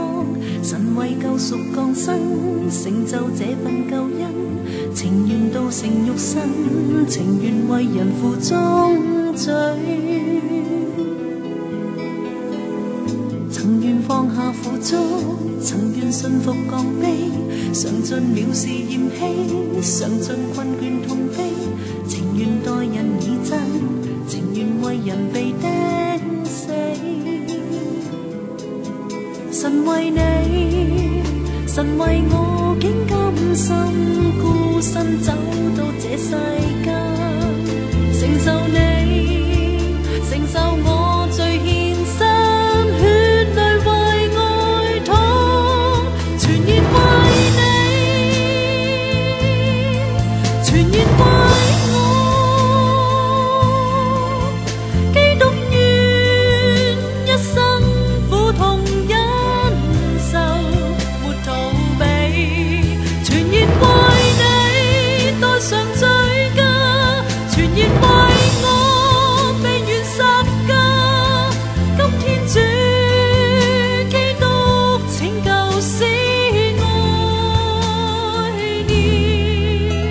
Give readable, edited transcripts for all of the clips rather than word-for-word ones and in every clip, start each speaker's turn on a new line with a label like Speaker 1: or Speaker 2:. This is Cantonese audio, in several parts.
Speaker 1: 方，神為救贖降生，成就這份救恩，情願道成肉身，情願為人負重罪，曾願放下苦足，曾願信服降卑，嘗盡藐視厭棄，嘗盡困倦痛悲，情願待人以真，情願為人被釘死。神為你，神為我，竟甘心孤身走到這世間，承受你，承受我最獻身，血淚為愛淌，全然為你，全然為我。基督願一生苦痛忍受，沒逃避，全然為你帶上罪枷，全然為我被懸十架。今天主基督拯救使愛念。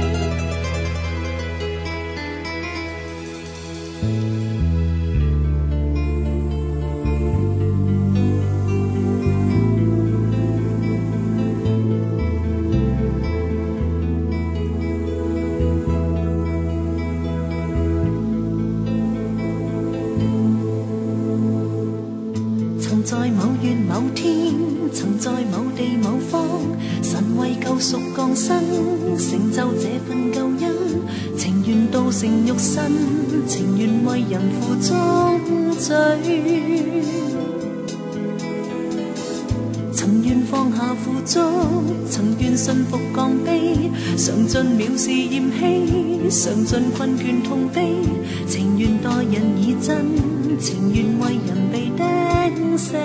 Speaker 1: 曾在某月某天，曾在某地某方，神為救贖降生，成就這份救恩，情願道成肉身，情願為人負重罪，曾願放下苦足，曾願信服降卑，嘗盡藐視厭棄，嘗盡困倦痛悲，情願待人以真，情願為人被釘死。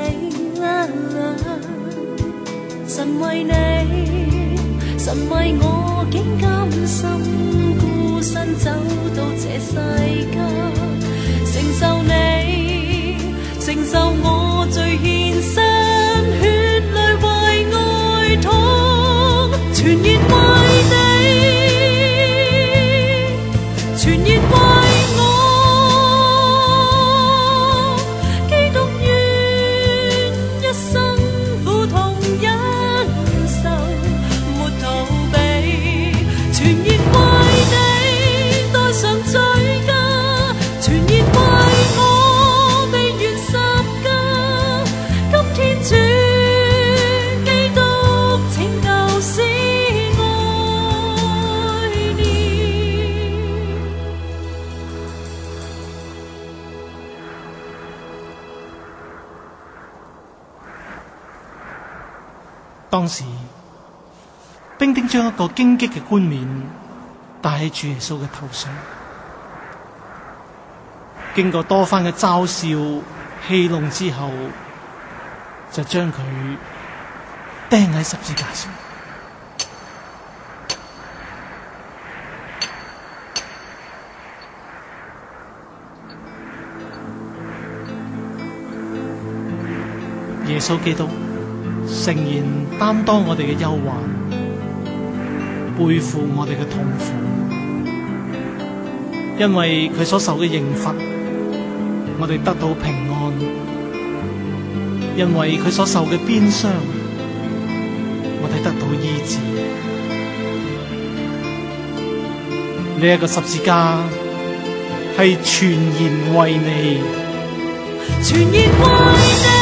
Speaker 1: 神為你，神為我，竟甘心孤身走到這世間，承受你，承受我最獻身，血淚為愛淌，全然為你，全然為我。基督願一生苦痛忍受，沒逃避，全然為你帶上罪枷，全然為我被懸十架。今天主基督拯救使愛念。
Speaker 2: 當時兵丁將一個荊棘嘅冠冕戴喺主耶穌嘅頭上，經過多番嘅嘲笑戲弄之後，就將佢釘喺十字架上。耶穌基督誠然擔當我哋嘅憂患，背負我哋嘅痛苦，因為佢所受嘅刑罰，我哋得到平安；因為佢所受嘅鞭傷，我哋得到醫治。呢一個十字架係全然為你，
Speaker 1: 全然為你。